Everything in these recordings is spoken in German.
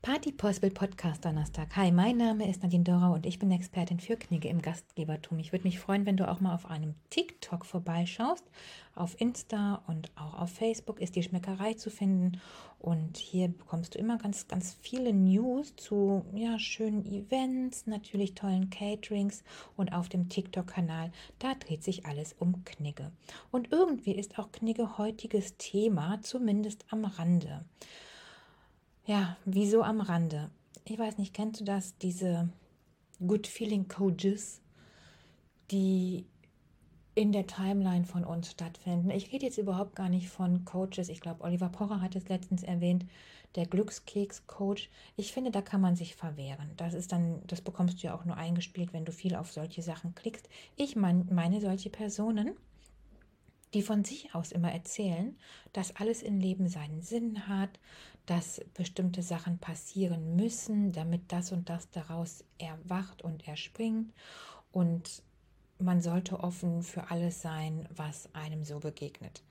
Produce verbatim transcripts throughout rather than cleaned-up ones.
Party Possible Podcast Donnerstag. Hi, mein Name ist Nadine Dorau und ich bin Expertin für Knigge im Gastgebertum. Ich würde mich freuen, wenn du auch mal auf einem TikTok vorbeischaust. Auf Insta und auch auf Facebook ist die Schmeckerei zu finden. Und hier bekommst du immer ganz, ganz viele News zu ja, schönen Events, natürlich tollen Caterings. Und auf dem TikTok-Kanal, da dreht sich alles um Knigge. Und irgendwie ist auch Knigge heutiges Thema, zumindest am Rande. Ja, wieso am Rande? Ich weiß nicht, kennst du das, diese Good Feeling Coaches, die in der Timeline von uns stattfinden? Ich rede jetzt überhaupt gar nicht von Coaches. Ich glaube, Oliver Pocher hat es letztens erwähnt, der Glückskeks-Coach. Ich finde, da kann man sich verwehren. Das ist dann, das bekommst du ja auch nur eingespielt, wenn du viel auf solche Sachen klickst. Ich mein, meine solche Personen, die von sich aus immer erzählen, dass alles im Leben seinen Sinn hat, dass bestimmte Sachen passieren müssen, damit das und das daraus erwacht und erspringt. Und man sollte offen für alles sein, was einem so begegnet.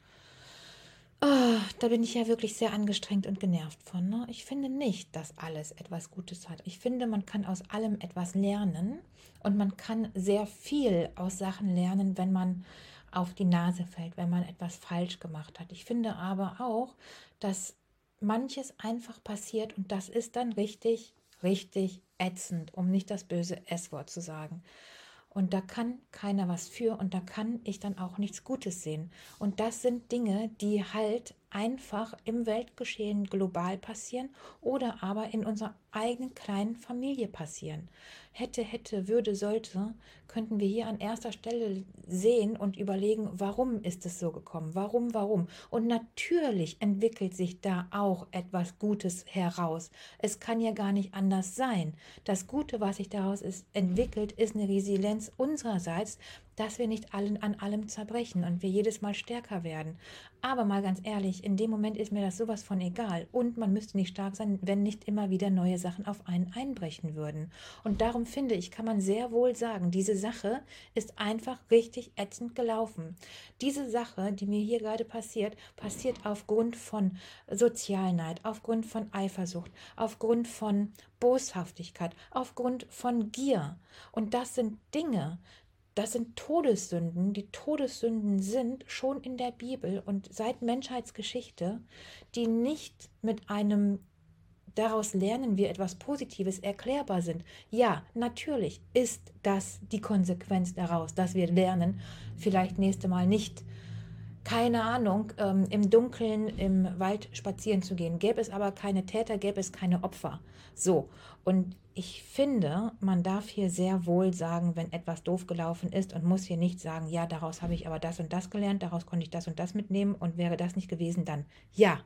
Oh, da bin ich ja wirklich sehr angestrengt und genervt von. Ne? Ich finde nicht, dass alles etwas Gutes hat. Ich finde, man kann aus allem etwas lernen und man kann sehr viel aus Sachen lernen, wenn man auf die Nase fällt, wenn man etwas falsch gemacht hat. Ich finde aber auch, dass manches einfach passiert und das ist dann richtig, richtig ätzend, um nicht das böse S-Wort zu sagen. Und da kann keiner was für und da kann ich dann auch nichts Gutes sehen. Und das sind Dinge, die halt einfach im Weltgeschehen global passieren oder aber in unserer eigenen kleinen Familie passieren. Hätte, hätte, würde, sollte, könnten wir hier an erster Stelle sehen und überlegen, warum ist es so gekommen? Warum, warum? Und natürlich entwickelt sich da auch etwas Gutes heraus. Es kann ja gar nicht anders sein. Das Gute, was sich daraus ist, entwickelt, ist eine Resilienz unsererseits, dass wir nicht allen an allem zerbrechen und wir jedes Mal stärker werden. Aber mal ganz ehrlich, in dem Moment ist mir das sowas von egal. Und man müsste nicht stark sein, wenn nicht immer wieder neue Sachen auf einen einbrechen würden. Und darum finde ich, kann man sehr wohl sagen, diese Sache ist einfach richtig ätzend gelaufen. Diese Sache, die mir hier gerade passiert, passiert aufgrund von Sozialneid, aufgrund von Eifersucht, aufgrund von Boshaftigkeit, aufgrund von Gier. Und das sind Dinge, das sind Todessünden. Die Todessünden sind schon in der Bibel und seit Menschheitsgeschichte, die nicht mit einem daraus lernen wir etwas Positives erklärbar sind. Ja, natürlich ist das die Konsequenz daraus, dass wir lernen, vielleicht nächste Mal nicht, keine Ahnung, ähm, im Dunkeln im Wald spazieren zu gehen. Gäbe es aber keine Täter, gäbe es keine Opfer. So, und ich finde, man darf hier sehr wohl sagen, wenn etwas doof gelaufen ist und muss hier nicht sagen, ja, daraus habe ich aber das und das gelernt, daraus konnte ich das und das mitnehmen und wäre das nicht gewesen, dann ja,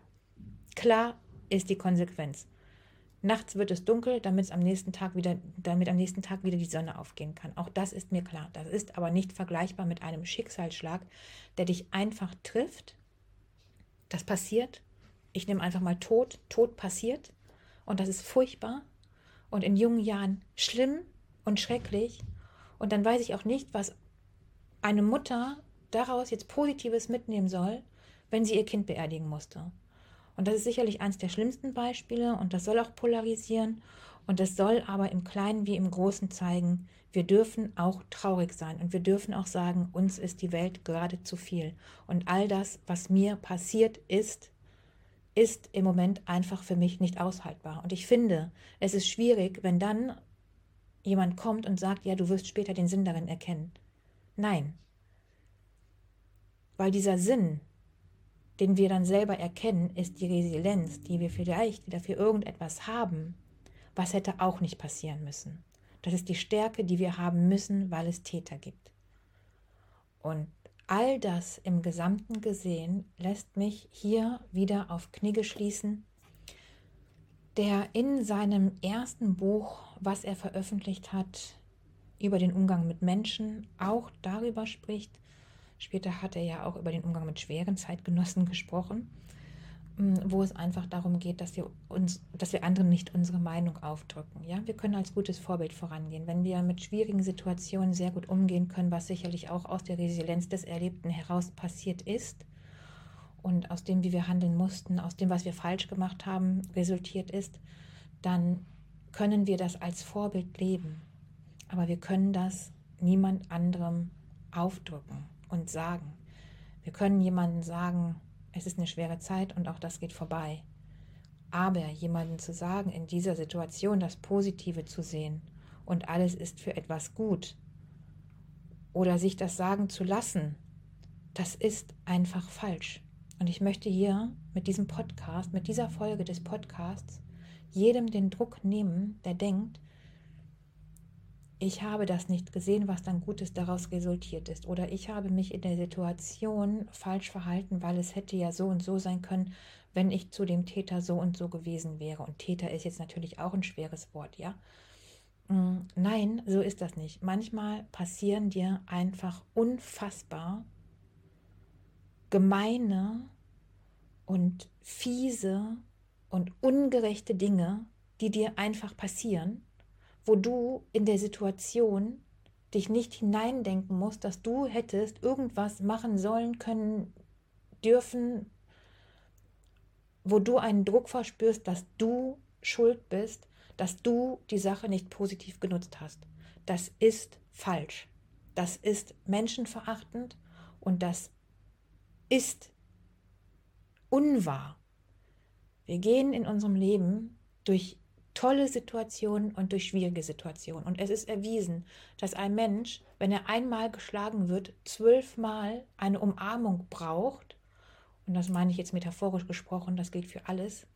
klar ist die Konsequenz. Nachts wird es dunkel, damit es am nächsten Tag wieder, damit am nächsten Tag wieder die Sonne aufgehen kann. Auch das ist mir klar. Das ist aber nicht vergleichbar mit einem Schicksalsschlag, der dich einfach trifft. Das passiert. Ich nehme einfach mal Tod. Tod passiert. Und das ist furchtbar. Und in jungen Jahren schlimm und schrecklich. Und dann weiß ich auch nicht, was eine Mutter daraus jetzt Positives mitnehmen soll, wenn sie ihr Kind beerdigen musste. Und das ist sicherlich eines der schlimmsten Beispiele und das soll auch polarisieren und das soll aber im Kleinen wie im Großen zeigen, wir dürfen auch traurig sein und wir dürfen auch sagen, uns ist die Welt gerade zu viel. Und all das, was mir passiert ist, ist im Moment einfach für mich nicht aushaltbar. Und ich finde, es ist schwierig, wenn dann jemand kommt und sagt, ja, du wirst später den Sinn darin erkennen. Nein, weil dieser Sinn, den wir dann selber erkennen, ist die Resilienz, die wir vielleicht wieder für irgendetwas haben, was hätte auch nicht passieren müssen. Das ist die Stärke, die wir haben müssen, weil es Täter gibt. Und all das im Gesamten gesehen lässt mich hier wieder auf Knigge schließen, der in seinem ersten Buch, was er veröffentlicht hat, über den Umgang mit Menschen, auch darüber spricht. Später hat er ja auch über den Umgang mit schweren Zeitgenossen gesprochen, wo es einfach darum geht, dass wir uns, dass wir anderen nicht unsere Meinung aufdrücken. Ja? Wir können als gutes Vorbild vorangehen. Wenn wir mit schwierigen Situationen sehr gut umgehen können, was sicherlich auch aus der Resilienz des Erlebten heraus passiert ist und aus dem, wie wir handeln mussten, aus dem, was wir falsch gemacht haben, resultiert ist, dann können wir das als Vorbild leben. Aber wir können das niemand anderem aufdrücken und sagen. Wir können jemandem sagen, es ist eine schwere Zeit und auch das geht vorbei. Aber jemandem zu sagen, in dieser Situation das Positive zu sehen und alles ist für etwas gut oder sich das sagen zu lassen, das ist einfach falsch. Und ich möchte hier mit diesem Podcast, mit dieser Folge des Podcasts, jedem den Druck nehmen, der denkt, ich habe das nicht gesehen, was dann Gutes daraus resultiert ist. Oder ich habe mich in der Situation falsch verhalten, weil es hätte ja so und so sein können, wenn ich zu dem Täter so und so gewesen wäre. Und Täter ist jetzt natürlich auch ein schweres Wort, ja? Nein, so ist das nicht. Manchmal passieren dir einfach unfassbar gemeine und fiese und ungerechte Dinge, die dir einfach passieren, wo du in der Situation dich nicht hineindenken musst, dass du hättest irgendwas machen sollen, können, dürfen, wo du einen Druck verspürst, dass du schuld bist, dass du die Sache nicht positiv genutzt hast. Das ist falsch. Das ist menschenverachtend und das ist unwahr. Wir gehen in unserem Leben durch tolle Situationen und durch schwierige Situationen. Und es ist erwiesen, dass ein Mensch, wenn er einmal geschlagen wird, zwölfmal eine Umarmung braucht. Und das meine ich jetzt metaphorisch gesprochen, das gilt für alles.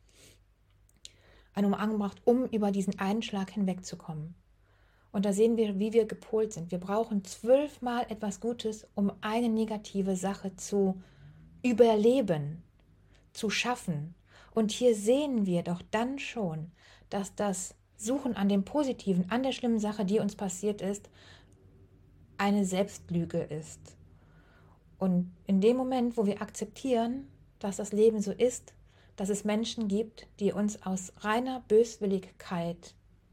Eine Umarmung braucht, um über diesen einen Schlag hinwegzukommen. Und da sehen wir, wie wir gepolt sind. Wir brauchen zwölfmal etwas Gutes, um eine negative Sache zu überleben, zu schaffen. Und hier sehen wir doch dann schon, dass das Suchen an dem Positiven, an der schlimmen Sache, die uns passiert ist, eine Selbstlüge ist. Und in dem Moment, wo wir akzeptieren, dass das Leben so ist, dass es Menschen gibt, die uns aus reiner Böswilligkeit,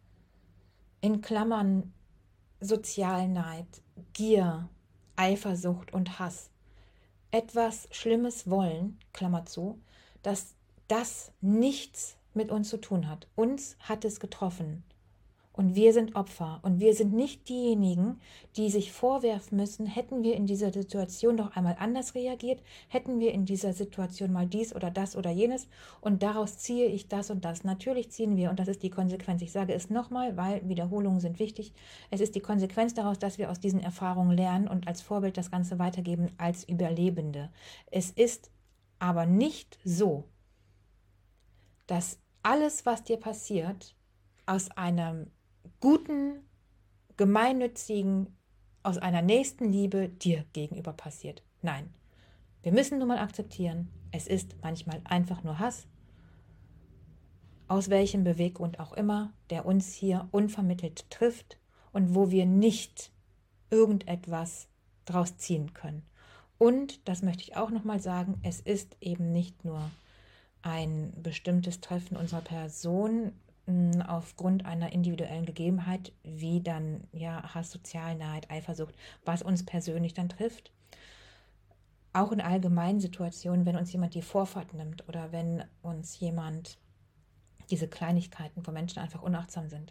in Klammern Sozialneid, Gier, Eifersucht und Hass, etwas Schlimmes wollen, Klammer zu, dass das nichts mit uns zu tun hat. Uns hat es getroffen und wir sind Opfer und wir sind nicht diejenigen, die sich vorwerfen müssen, hätten wir in dieser Situation doch einmal anders reagiert, hätten wir in dieser Situation mal dies oder das oder jenes und daraus ziehe ich das und das. Natürlich ziehen wir, und das ist die Konsequenz, ich sage es nochmal, weil Wiederholungen sind wichtig, es ist die Konsequenz daraus, dass wir aus diesen Erfahrungen lernen und als Vorbild das Ganze weitergeben als Überlebende. Es ist aber nicht so, dass alles, was dir passiert, aus einem guten, gemeinnützigen, aus einer Nächstenliebe dir gegenüber passiert. Nein, wir müssen nun mal akzeptieren, es ist manchmal einfach nur Hass, aus welchem Beweggrund auch immer, der uns hier unvermittelt trifft und wo wir nicht irgendetwas draus ziehen können. Und, das möchte ich auch nochmal sagen, es ist eben nicht nur ein bestimmtes Treffen unserer Person mh, aufgrund einer individuellen Gegebenheit, wie dann ja Hass, Sozialneid, Eifersucht, was uns persönlich dann trifft. Auch in allgemeinen Situationen, wenn uns jemand die Vorfahrt nimmt oder wenn uns jemand diese Kleinigkeiten, wo Menschen einfach unachtsam sind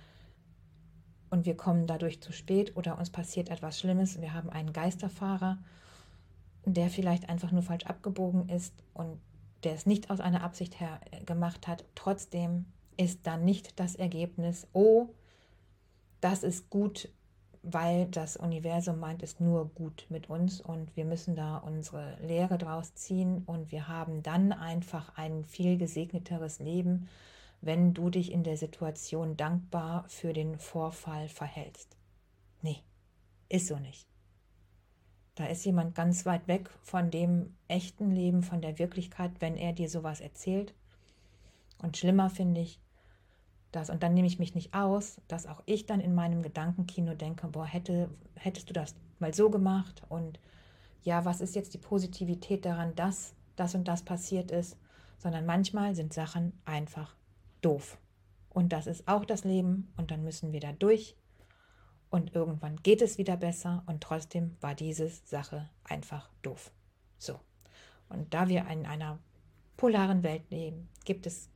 und wir kommen dadurch zu spät oder uns passiert etwas Schlimmes, wir haben einen Geisterfahrer, der vielleicht einfach nur falsch abgebogen ist und der es nicht aus einer Absicht her gemacht hat, trotzdem ist dann nicht das Ergebnis, oh, das ist gut, weil das Universum meint es nur gut mit uns und wir müssen da unsere Lehre draus ziehen und wir haben dann einfach ein viel gesegneteres Leben, wenn du dich in der Situation dankbar für den Vorfall verhältst. Nee, ist so nicht. Da ist jemand ganz weit weg von dem echten Leben, von der Wirklichkeit, wenn er dir sowas erzählt. Und schlimmer finde ich, dass, und dann nehme ich mich nicht aus, dass auch ich dann in meinem Gedankenkino denke, boah, hätte, hättest du das mal so gemacht und ja, was ist jetzt die Positivität daran, dass das und das passiert ist, sondern manchmal sind Sachen einfach doof. Und das ist auch das Leben und dann müssen wir da durch. Und irgendwann geht es wieder besser und trotzdem war diese Sache einfach doof. So. Und da wir in einer polaren Welt leben, gibt es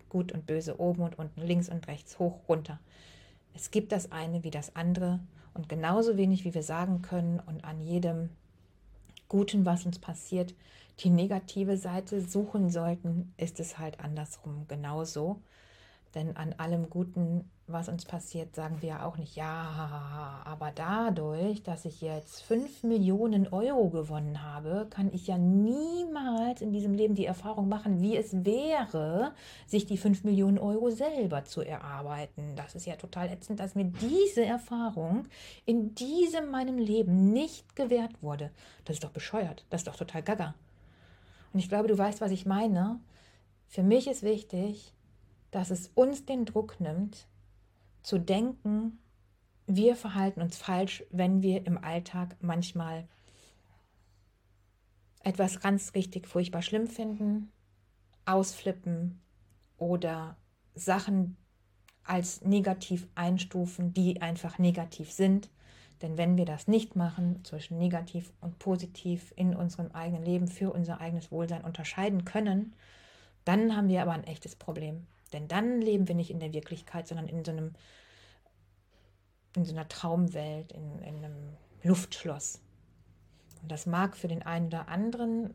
gut und böse, oben und unten, links und rechts, hoch, runter. Es gibt das eine wie das andere und genauso wenig, wie wir sagen können und an jedem Guten, was uns passiert, die negative Seite suchen sollten, ist es halt andersrum genauso. Denn an allem Guten, was uns passiert, sagen wir ja auch nicht, ja, aber dadurch, dass ich jetzt fünf Millionen Euro gewonnen habe, kann ich ja niemals in diesem Leben die Erfahrung machen, wie es wäre, sich die fünf Millionen Euro selber zu erarbeiten. Das ist ja total ätzend, dass mir diese Erfahrung in diesem meinem Leben nicht gewährt wurde. Das ist doch bescheuert, das ist doch total gaga. Und ich glaube, du weißt, was ich meine. Für mich ist wichtig, dass es uns den Druck nimmt, zu denken, wir verhalten uns falsch, wenn wir im Alltag manchmal etwas ganz richtig furchtbar schlimm finden, ausflippen oder Sachen als negativ einstufen, die einfach negativ sind. Denn wenn wir das nicht machen, zwischen negativ und positiv in unserem eigenen Leben für unser eigenes Wohlsein unterscheiden können, dann haben wir aber ein echtes Problem. Denn dann leben wir nicht in der Wirklichkeit, sondern in so einem, in so einer Traumwelt, in, in einem Luftschloss. Und das mag für den einen oder anderen,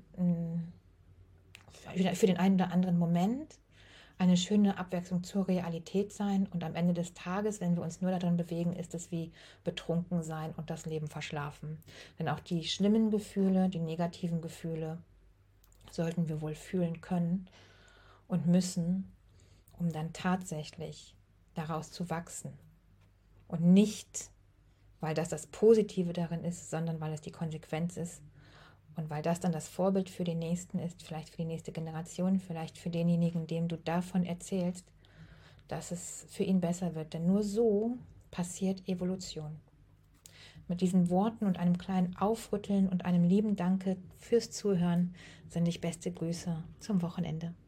für den einen oder anderen Moment eine schöne Abwechslung zur Realität sein. Und am Ende des Tages, wenn wir uns nur darin bewegen, ist es wie betrunken sein und das Leben verschlafen. Denn auch die schlimmen Gefühle, die negativen Gefühle sollten wir wohl fühlen können und müssen, um dann tatsächlich daraus zu wachsen. Und nicht, weil das das Positive darin ist, sondern weil es die Konsequenz ist und weil das dann das Vorbild für den Nächsten ist, vielleicht für die nächste Generation, vielleicht für denjenigen, dem du davon erzählst, dass es für ihn besser wird. Denn nur so passiert Evolution. Mit diesen Worten und einem kleinen Aufrütteln und einem lieben Danke fürs Zuhören sende ich beste Grüße zum Wochenende.